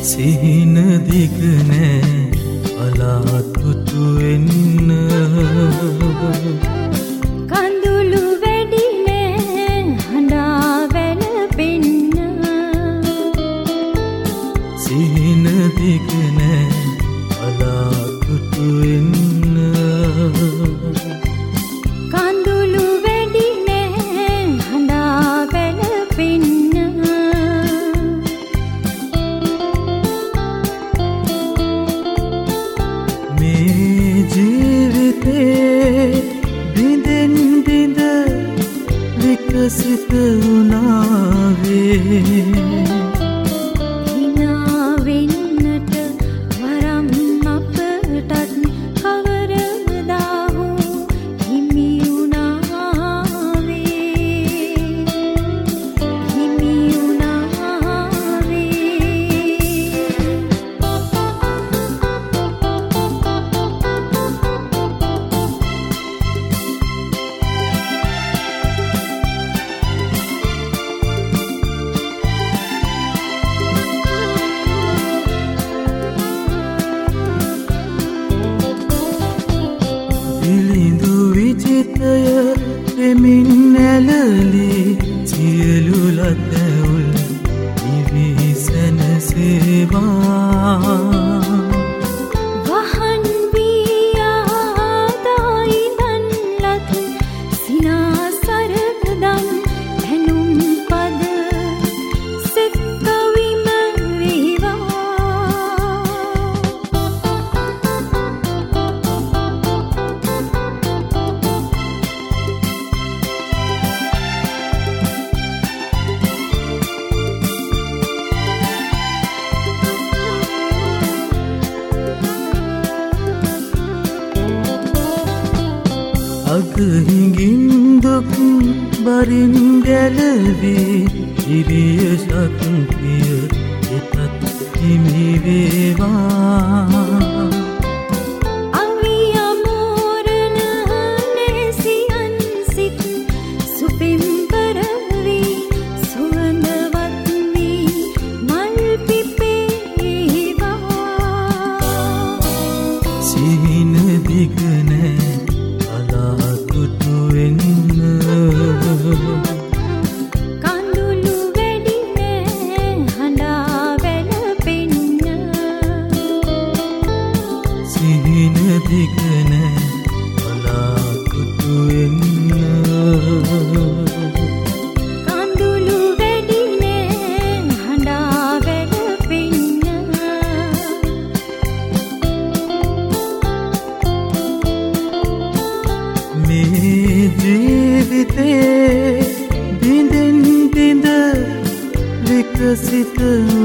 සිහින දිග නෑ බලාතුතු වෙන්න කඳුළු වැඩි නෑ හඬා වැළපෙන්න සිහින දිග නෑ බලාතුතු වෙන්න කඳුළු වැඩි නෑ හඬා වැළපෙන්න ජීවිතේ බිඳෙන් බිඳ විකසිත වුණාවේ හිනා වෙන්නට වරම් අපටත් කවරදා හෝ හිමි වුණාවේ හිමි වුණාවේ විලිඳු විජිතය දෙමින් නැලලි සියලු ලතැවුල් නිවි සැනසේවා වහන් වී ආදායි දන්ලත් සිනාසරදම් පැනුම් පද සෙත් කවිම වේවා අගහිඟින් දුක් බරින් ගැලවී ඉරිය ශක්තිය එතත් හිමි වේවා අවි අමෝරණ නැසියන් සිත් සුපිම් කරවී සුවඳවත් වී මල් පිපේවා සිහින දිග නෑ බලාතුතු වෙන්න කඳුළු වැඩි නෑ හඬා වැළපෙන්න සිහින දිග නෑ බලාතුතු වෙන්න කඳුළු වැඩි නෑ හඬා වැළපෙන්න මේ ජීවිතේ බිඳෙන් බිඳ විකසිත